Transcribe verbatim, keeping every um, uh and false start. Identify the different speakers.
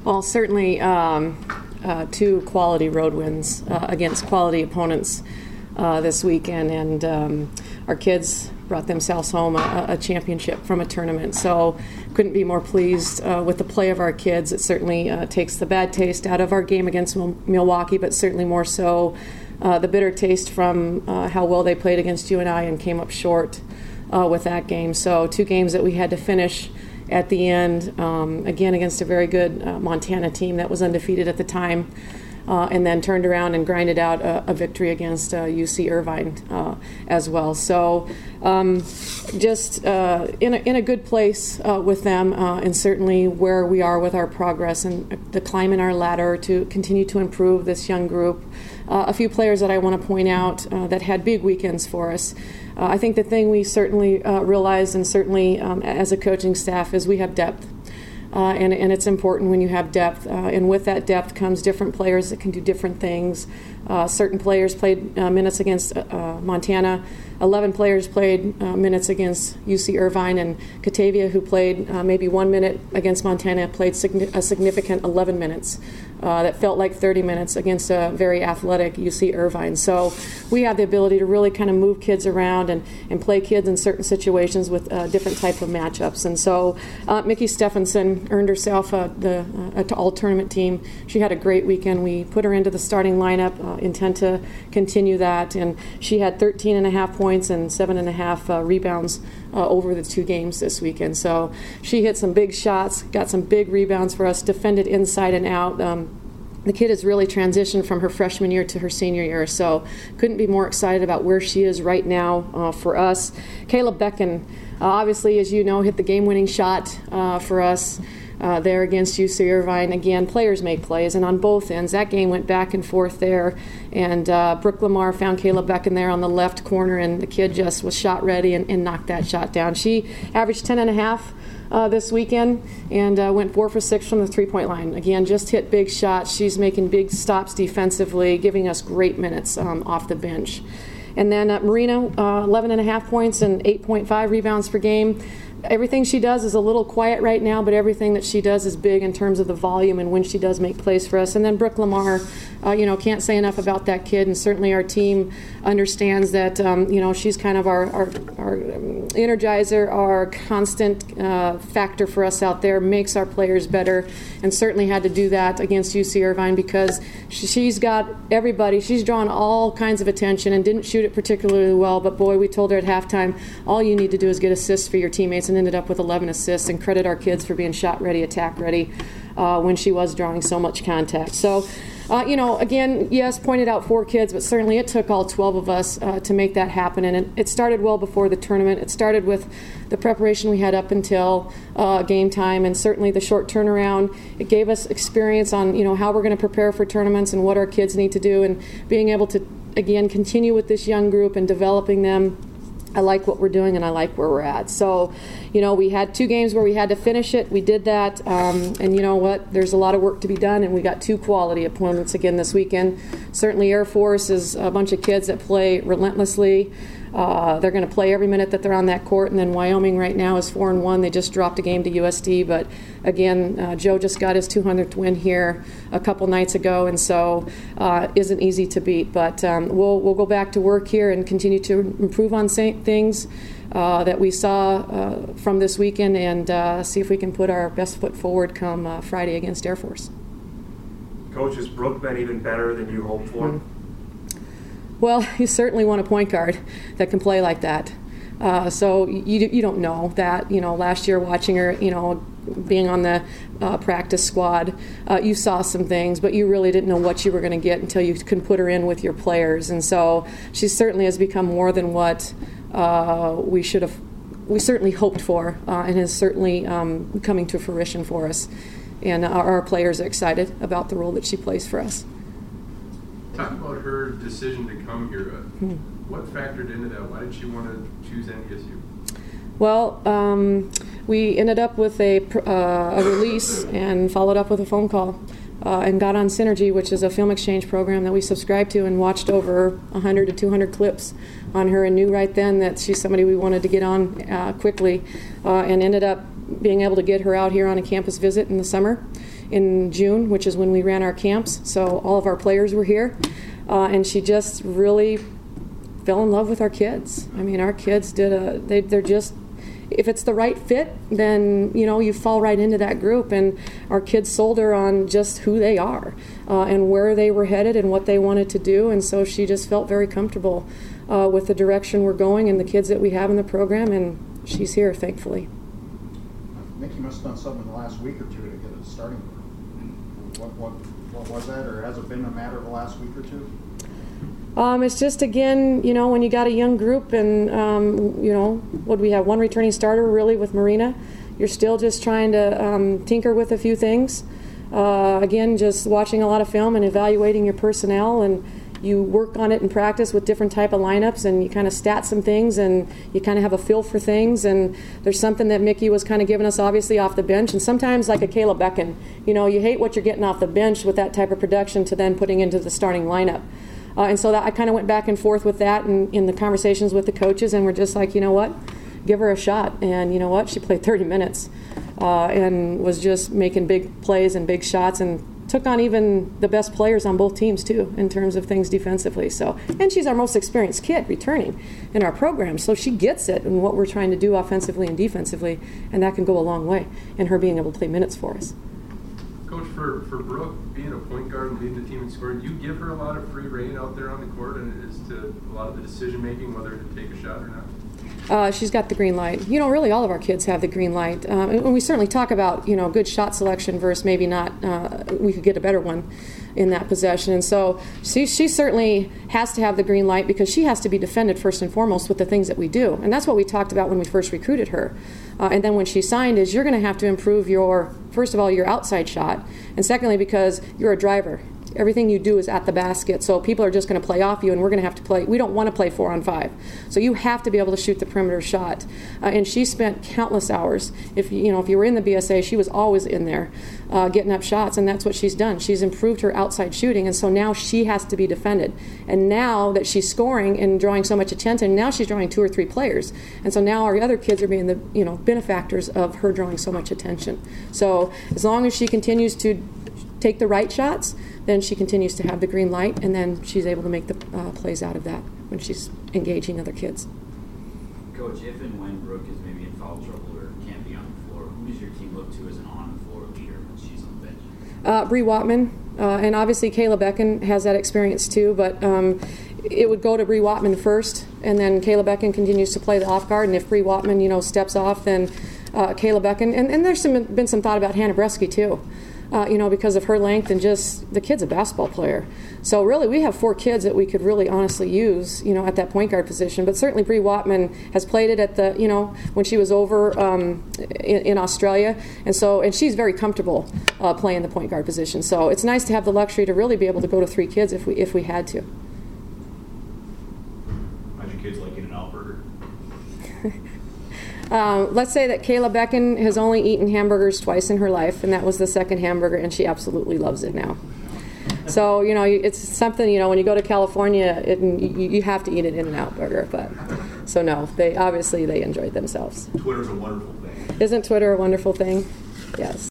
Speaker 1: Well, certainly um, uh, two quality road wins uh, against quality opponents uh, this weekend, and um, our kids brought themselves home a, a championship from a tournament. So couldn't be more pleased uh, with the play of our kids. It certainly uh, takes the bad taste out of our game against Mil- Milwaukee, but certainly more so uh, the bitter taste from uh, how well they played against U N I and came up short uh, with that game. So two games that we had to finish at the end, um, again against a very good uh, Montana team that was undefeated at the time. Uh, and then turned around and grinded out a, a victory against uh, U C Irvine uh, as well. So um, just uh, in, a, in a good place uh, with them, uh, and certainly where we are with our progress and the climb in our ladder to continue to improve this young group. Uh, a few players that I want to point out uh, that had big weekends for us. Uh, I think the thing we certainly uh, realized, and certainly um, as a coaching staff, is we have depth. Uh, and, and it's important when you have depth. Uh, and with that depth comes different players that can do different things. Uh, certain players played uh, minutes against uh, Montana. eleven players played uh, minutes against U C Irvine. And Catavia, who played uh, maybe one minute against Montana, played signi- a significant eleven minutes. Uh, that felt like thirty minutes against a very athletic U C Irvine. So we have the ability to really kind of move kids around and, and play kids in certain situations with uh, different type of matchups. And so uh, Mickey Stephenson earned herself uh, the uh, all-tournament team. She had a great weekend. We put her into the starting lineup, uh, intend to continue that. And she had thirteen and a half points and seven and a half uh, rebounds uh, over the two games this weekend. So she hit some big shots, got some big rebounds for us, defended inside and out. Um, The kid has really transitioned from her freshman year to her senior year, so couldn't be more excited about where she is right now uh, for us. Kayla Becken, uh, obviously, as you know, hit the game-winning shot uh, for us uh, there against U C Irvine. Again, players make plays, and on both ends, that game went back and forth there. And uh, Brooke Lamar found Kayla Becken there on the left corner, and the kid just was shot ready and, and knocked that shot down. She averaged ten and a half. Uh, this weekend and uh, went four for six from the three-point line. Again, just hit big shots. She's making big stops defensively, giving us great minutes um, off the bench. And then uh, Marina, uh, eleven and a half points and eight point five rebounds per game. Everything she does is a little quiet right now, but everything that she does is big in terms of the volume and when she does make plays for us. And then Brooke Lamar, uh, you know, can't say enough about that kid, and certainly our team understands that, um, you know, she's kind of our, our, our energizer, our constant uh, factor for us out there, makes our players better, and certainly had to do that against U C Irvine because she, she's got everybody, she's drawn all kinds of attention and didn't shoot it particularly well, but boy, we told her at halftime, all you need to do is get assists for your teammates, and ended up with eleven assists, and credit our kids for being shot ready, attack ready uh, when she was drawing so much contact. So, uh, you know, again, yes, pointed out four kids, but certainly it took all twelve of us uh, to make that happen, and it, it started well before the tournament. It started with the preparation we had up until uh, game time, and certainly the short turnaround. It gave us experience on, you know, how we're going to prepare for tournaments and what our kids need to do, and being able to, again, continue with this young group and developing them. I like what we're doing, and I like where we're at. So, you know, we had two games where we had to finish it. We did that, um, and you know what? There's a lot of work to be done, and we got two quality opponents again this weekend. Certainly Air Force is a bunch of kids that play relentlessly. Uh, they're going to play every minute that they're on that court, and then Wyoming right now is four and one. They just dropped a game to U S D, but again, uh, Joe just got his two hundredth win here a couple nights ago, and so uh, isn't easy to beat. But um, we'll we'll go back to work here and continue to improve on things uh, that we saw uh, from this weekend, and uh, see if we can put our best foot forward come uh, Friday against Air Force.
Speaker 2: Coach, has Brooke been even better than you hoped for?
Speaker 1: Mm-hmm. Well, you certainly want a point guard that can play like that. Uh, so you you don't know that. You know, last year watching her, you know, being on the uh, practice squad, uh, you saw some things, but you really didn't know what you were going to get until you can put her in with your players. And so she certainly has become more than what uh, we should have, we certainly hoped for, uh, and is certainly um, coming to fruition for us. And our, our players are excited about the role that she plays for us.
Speaker 3: Talk about her decision to come here.
Speaker 1: Hmm.
Speaker 3: What factored into that? Why did she want to choose N D S U?
Speaker 1: Well, um, we ended up with a, uh, a release and followed up with a phone call uh, and got on Synergy, which is a film exchange program that we subscribed to, and watched over one hundred to two hundred clips on her, and knew right then that she's somebody we wanted to get on uh, quickly, uh, and ended up being able to get her out here on a campus visit in the summer. in June, which is when we ran our camps. So all of our players were here, uh, and she just really fell in love with our kids. I mean, our kids did a, they, they're just, if it's the right fit, then, you know, you fall right into that group. And our kids sold her on just who they are uh, and where they were headed and what they wanted to do. And so she just felt very comfortable uh, with the direction we're going and the kids that we have in the program. And she's here, thankfully.
Speaker 4: Nick, you must have done something in the last week or two to get it starting. What, what, what was that, or has it been a matter of the last week or two?
Speaker 1: Um, it's just, again, you know, when you got a young group and, um, you know, what we have, one returning starter really with Marina, you're still just trying to um, tinker with a few things. Uh, again, just watching a lot of film and evaluating your personnel, and you work on it in practice with different type of lineups, and you kind of stat some things, and you kind of have a feel for things. And there's something that Mickey was kind of giving us, obviously, off the bench. And sometimes, like a Kayla Becken, you know, you hate what you're getting off the bench with that type of production to then putting into the starting lineup. Uh, and so that I kind of went back and forth with that in, in the conversations with the coaches, and we're just like, you know what, give her a shot. And you know what, she played thirty minutes uh, and was just making big plays and big shots, and took on even the best players on both teams too in terms of things defensively. So, and she's our most experienced kid returning in our program, so she gets it and what we're trying to do offensively and defensively, and that can go a long way in her being able to play minutes for us.
Speaker 3: Coach, for, for Brooke, being a point guard and leading the team in scoring, do you give her a lot of free reign out there on the court and as to a lot of the decision making, whether to take a shot or not?
Speaker 1: Uh, she's got the green light. You know, really all of our kids have the green light. Um, and we certainly talk about, you know, good shot selection versus maybe not, uh, we could get a better one in that possession. And so she, she certainly has to have the green light because she has to be defended first and foremost with the things that we do. And that's what we talked about when we first recruited her. Uh, and then when she signed is you're going to have to improve your, first of all, your outside shot. And secondly, because you're a driver. Everything you do is at the basket, so people are just going to play off you, and we're going to have to play. We don't want to play four on five, so you have to be able to shoot the perimeter shot. Uh, and she spent countless hours. If you know, if you were in the B S A, she was always in there, uh, getting up shots, and that's what she's done. She's improved her outside shooting, and so now she has to be defended. And now that she's scoring and drawing so much attention, now she's drawing two or three players, and so now our other kids are being the you know benefactors of her drawing so much attention. So as long as she continues to take the right shots, then she continues to have the green light, and then she's able to make the uh, plays out of that when she's engaging other kids.
Speaker 5: Coach, if and when Brooke is maybe in foul trouble or can't be on the floor, who does your team look to as an on-the-floor leader when she's on the bench?
Speaker 1: Uh, Bree Wattman, uh, and obviously Kayla Becken has that experience too, but um, it would go to Bree Wattman first, and then Kayla Becken continues to play the off guard, and if Bree Wattman, you know, steps off, then uh, Kayla Becken, and, and there's some, been some thought about Hannah Bresky too. Uh, you know, because of her length and just the kid's a basketball player. So really, we have four kids that we could really honestly use, you know, at that point guard position. But certainly, Bree Wattman has played it at the, you know, when she was over um, in, in Australia, and so and she's very comfortable uh, playing the point guard position. So it's nice to have the luxury to really be able to go to three kids if we if we had to.
Speaker 6: How'd your kids like eating an Outburger?
Speaker 1: Um, let's say that Kayla Becken has only eaten hamburgers twice in her life, and that was the second hamburger, and she absolutely loves it now. So, you know, it's something, you know, when you go to California, it, you, you have to eat an In-N-Out burger. But so, no, they obviously they enjoyed themselves.
Speaker 6: Twitter's a wonderful thing.
Speaker 1: Isn't Twitter a wonderful thing? Yes.